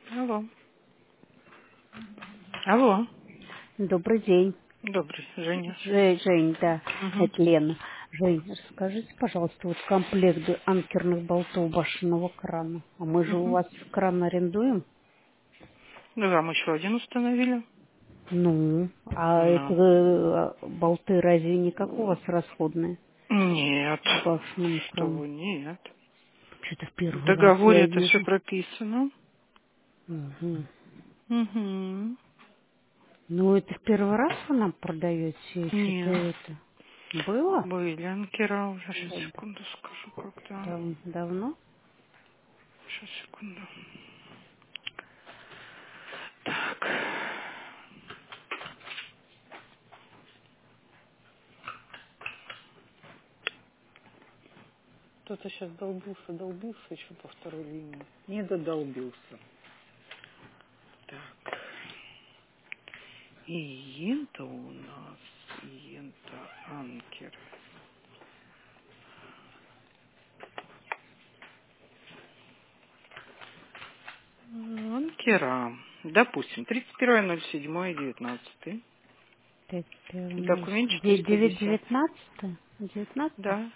Алло. Алло. Добрый день. Добрый, Женя. Жень, да, Угу. это Лена. Жень, расскажите, пожалуйста, вот комплект анкерных болтов башенного крана. А мы же у Угу. вас кран арендуем? Ну, вам еще один установили. Ну, а это Ну. болты разве не как у вас расходные Нет. к башенному Что крану? вы, нет. Что-то в В первый раз я договоре это все вижу. прописано. Мгм. Угу. Ну, это в первый раз вы нам продаете? Что-то Нет. это было? Были анкера уже. Сейчас, Да, секунду скажу, когда. давно? Сейчас, секунду. Так. Кто-то сейчас долбился еще по второй линии. Не додолбился. Так. Иента у нас. Иента анкер. Анкера. Допустим, 31.07.19. Документ 410. 19? 19? Да.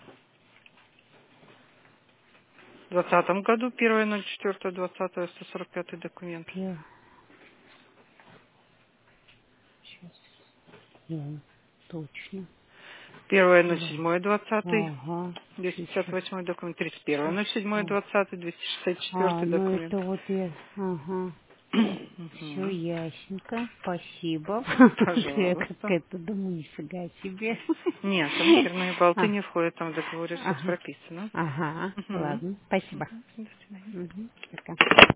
В 2020 году 1.04.20 145 документ. Сейчас. Ну, точно. Да. 1.07.20 Ага. Сейчас. 258 документ. Сейчас. 31.07.20 264 Ну документ. это вот я. Ага. Все Мгм. ясненько. Спасибо. Я Пожалуйста. как-то думаю, нифига себе. Нет, анкерные болты А, не входят, там в договоре все ага. прописано. Ага. Мгм. Ладно. Спасибо. Мгм. До свидания. Угу. Пока.